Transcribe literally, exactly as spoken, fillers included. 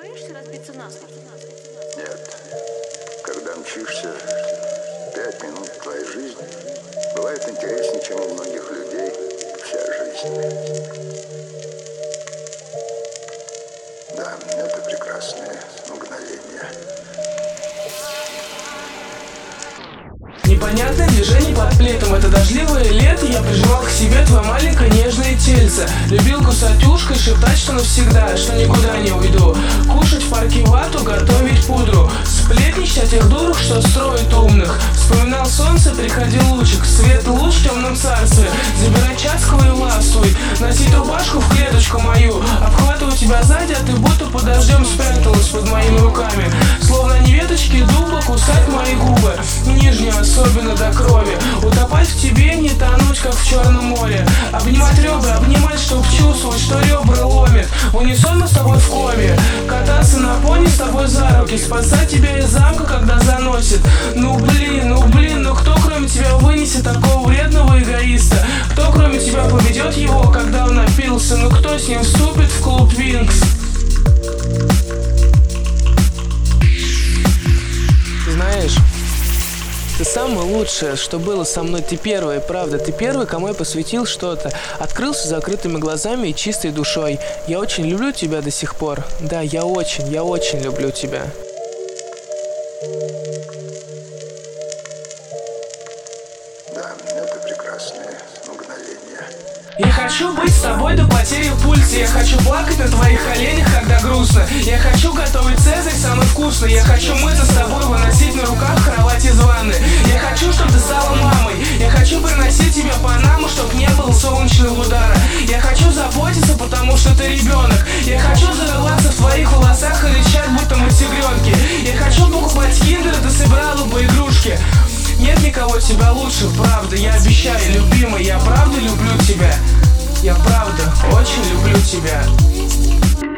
боишься разбиться насмерть? Нет. Когда мчишься, пять минут твоей жизни бывает интереснее, чем у многих людей вся жизнь. Да, это прекрасное мгновение. Непонятное движение под пледом. Это дождливое лето. Я прижимал к себе твое маленькое нежное тельце. Любил кусать ушко и шептать, что навсегда, что никуда не уйду. Кушать в парке вату, готовить пудру. Сплетничать о тех дурах, что строят умных. Вспоминал солнце, приходил лучик. Свет луч в темном царстве. Забирай часковый и властвуй. Носить рубашку в клеточку мою. Обхватываю тебя сзади, а ты будто под дождем спряталась под моими руками. Словно не веточки дуба, кусать мои губы. Нижнюю особенно до крови. Утопать в тебе, не тонуть, как в Черном море. Обнимать ребра, обнимать, чтоб чувствовать, что ребра ломит. В унисон мы с тобой в коме. Кататься на пони с тобой за руки. Спасать тебя из замка, когда заносит. Ну блин, ну блин, ну кто кроме тебя вынесет такого вредного эгоиста? Кто кроме тебя поведет его, когда он напился? Ну кто с ним вступит в клуб Винкс? Знаешь, ты самое лучшее, что было со мной. Ты первая, правда. Ты первый, кому я посвятил что-то. Открылся с закрытыми глазами и чистой душой. Я очень люблю тебя до сих пор. Да, я очень, я очень люблю тебя. Да, это прекрасное мгновение. Я хочу быть с тобой до потери в пульсе. Я хочу плакать на твоих коленях, когда грустно. Я хочу готовить цезарь самый вкусный. Я хочу мыться с тобой, выносить на руках кровать из ванны. Я хочу, чтобы ты стала мамой. Я хочу приносить тебе панаму, чтоб не было солнечного удара. Я хочу заботиться, потому что ты ребенок. Я хочу зарываться в твоих волосах и рычать, будто мы тигренки. Я хочу покупать киндер, ты собирала бы игрушки. Нет никого тебя лучше, правда, я обещаю, любимый, я правда люблю тебя. Я правда очень люблю тебя.